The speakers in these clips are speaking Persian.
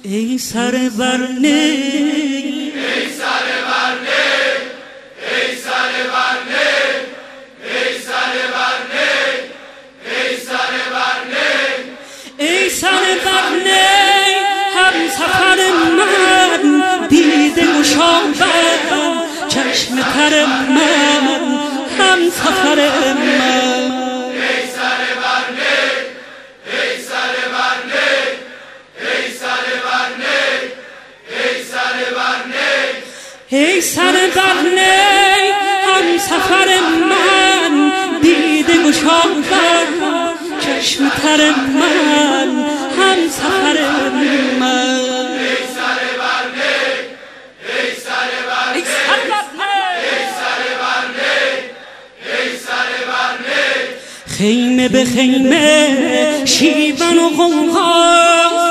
ای سر برنه ای سر برنه ای سر برنه ای سر برنه ای سر برنه ای سر برنه هم سفر من دیده گشادن چشم تر من هم سفر من ای سر برنه ای سر برنه ای سر برنه ای سر برنه ای سر برنه هم سفر من دیده گشادن چشم تر من هم سفر من ای سر برنه ای سر برنه ای سر برنه ای سر برنه خیمه به خیمه شیون و غوغا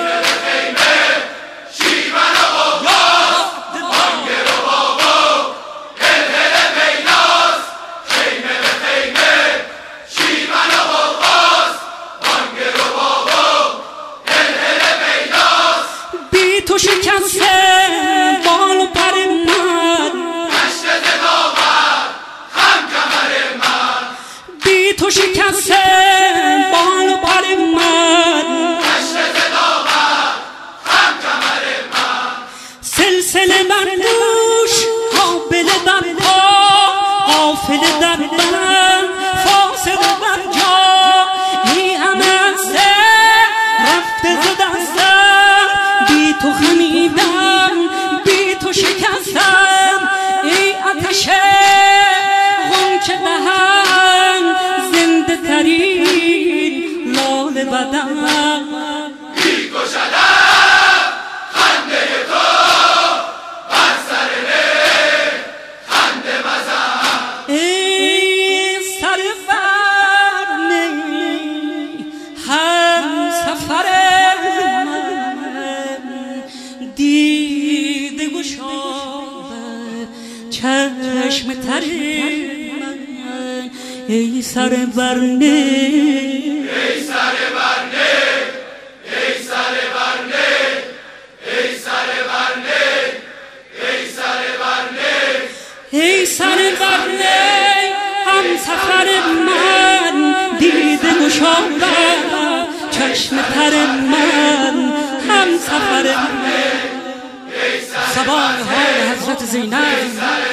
تو شکسته بال و پر من مشرد داور خم کمر من بی تو شکسته بال و پر من مشرد داور خم کمر من سلسله بر دوش قابل در پا قافله در بن فاصله بر جا ای همه سر رفته ز دستم بی تو خمیدم بی تو شکستم ای آتش غنچه دهن زنده ترین لاله بدن بی کشدم خنده تو بر سر ره خنده مزن ای سر برنه هم سفر من دیده گشاد چشم تر من ای سر برنه ای سر برنه ای سر برنه ای سر برنه ای سر برنه ای سر برنه هم سفر من دیده گشاد چشم تر من هم سفر من سبای حال حضرت زینب ای سر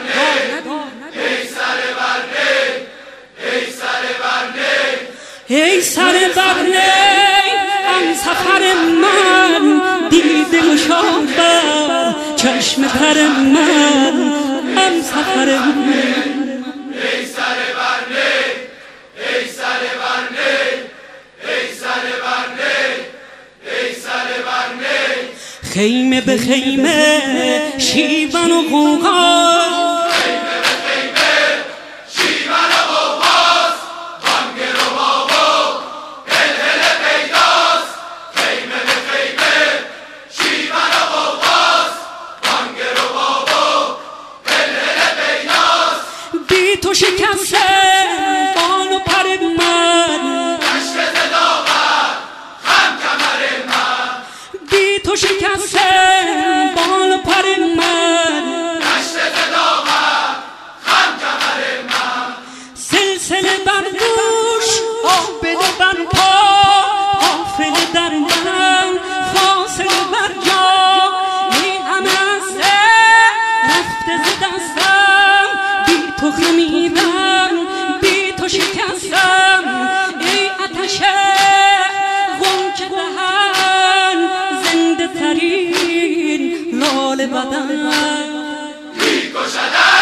برنه ای سر برنه ای سر برنه هم سفر من دیده گشاد چشم تر من هم سفر من ای سر برنه ای سر برنه ای سر برنه ای سر برنه خیمه به خیمه شیون و غوغا خیمه به خیمه شیون و غوغاست بانگ ربابو هلهل پیداست خیمه به خیمه شیون و غوغاست بانگ ربابو هلهل پیداست بی تو شکسته بال و پر من مشرد داور خم کمر من بی تو شکسته بال و پر من مشرد داور خم کمر من سلسله بر دوش آبله بر پا قافله در من فاصله بر جا ای همه سر رفته ز دستم بی تو خمیدم بی تو شکستم ای آتش غنچه دهن زنده ترین لاله بدن بی کشدم